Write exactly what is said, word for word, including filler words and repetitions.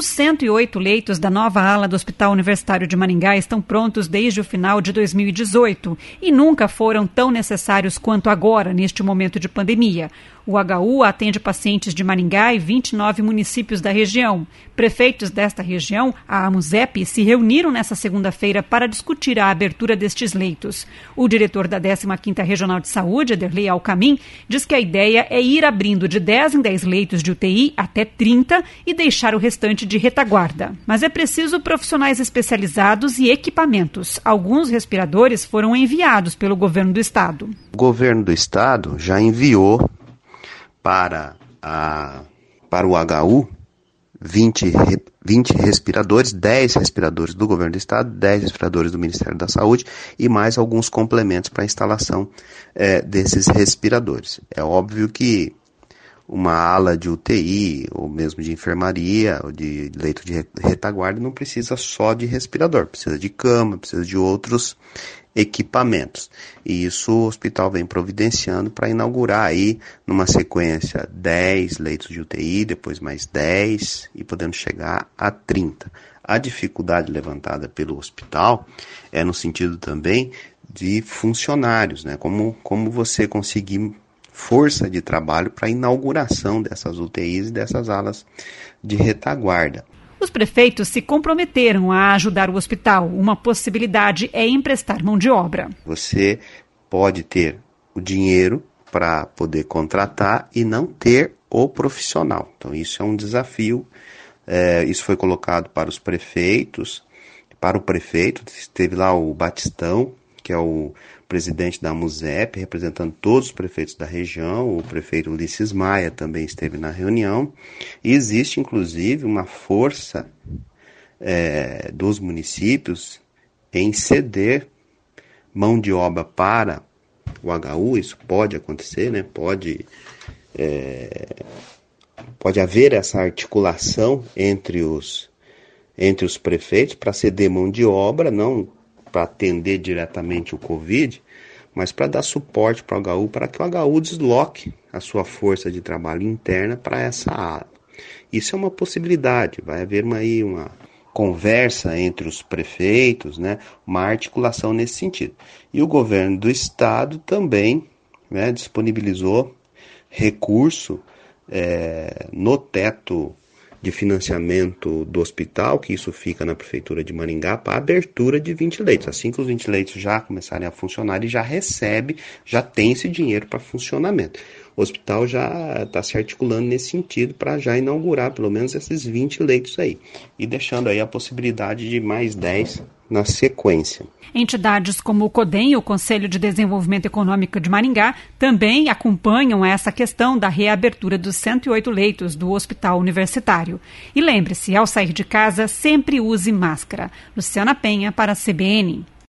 Os cento e oito leitos da nova ala do Hospital Universitário de Maringá estão prontos desde o final de dois mil e dezoito e nunca foram tão necessários quanto agora, neste momento de pandemia. O H U atende pacientes de Maringá e vinte e nove municípios da região. Prefeitos desta região, a AMUSEP, se reuniram nesta segunda-feira para discutir a abertura destes leitos. O diretor da décima quinta Regional de Saúde, Ederlei Alcamin, diz que a ideia é ir abrindo de dez em dez leitos de U T I até trinta e deixar o restante de retaguarda. Mas é preciso profissionais especializados e equipamentos. Alguns respiradores foram enviados pelo governo do estado. O governo do estado já enviou para, a, para o H U vinte, vinte respiradores, dez respiradores do governo do estado, dez respiradores do Ministério da Saúde e mais alguns complementos para a instalação é, desses respiradores. É óbvio que uma ala de U T I, ou mesmo de enfermaria, ou de leito de retaguarda, não precisa só de respirador, precisa de cama, precisa de outros equipamentos. E isso o hospital vem providenciando para inaugurar aí, numa sequência, dez leitos de U T I, depois mais dez, e podendo chegar a trinta. A dificuldade levantada pelo hospital é no sentido também de funcionários, né? Como, como você conseguir força de trabalho para a inauguração dessas U T Is e dessas alas de retaguarda. Os prefeitos se comprometeram a ajudar o hospital. Uma possibilidade é emprestar mão de obra. Você pode ter o dinheiro para poder contratar e não ter o profissional. Então isso é um desafio. É, isso foi colocado para os prefeitos, para o prefeito. Esteve lá o Batistão, que é o presidente da AMUSEP, representando todos os prefeitos da região. O prefeito Ulisses Maia também esteve na reunião. E existe, inclusive, uma força é, dos municípios em ceder mão de obra para o H U. Isso pode acontecer, né? Pode, é, pode haver essa articulação entre os, entre os prefeitos para ceder mão de obra, não para atender diretamente o Covid, mas para dar suporte para o H U, para que o H U desloque a sua força de trabalho interna para essa área. Isso é uma possibilidade, vai haver uma, aí uma conversa entre os prefeitos, né, uma articulação nesse sentido. E o governo do estado também, né, disponibilizou recurso é, no teto de financiamento do hospital, que isso fica na Prefeitura de Maringá, para a abertura de vinte leitos. Assim que os vinte leitos já começarem a funcionar, ele já recebe, já tem esse dinheiro para funcionamento. O hospital já está se articulando nesse sentido para já inaugurar pelo menos esses vinte leitos aí. E deixando aí a possibilidade de mais dez na sequência. Entidades como o CODEM e o Conselho de Desenvolvimento Econômico de Maringá também acompanham essa questão da reabertura dos cento e oito leitos do Hospital Universitário. E lembre-se, ao sair de casa, sempre use máscara. Luciana Penha para a C B N.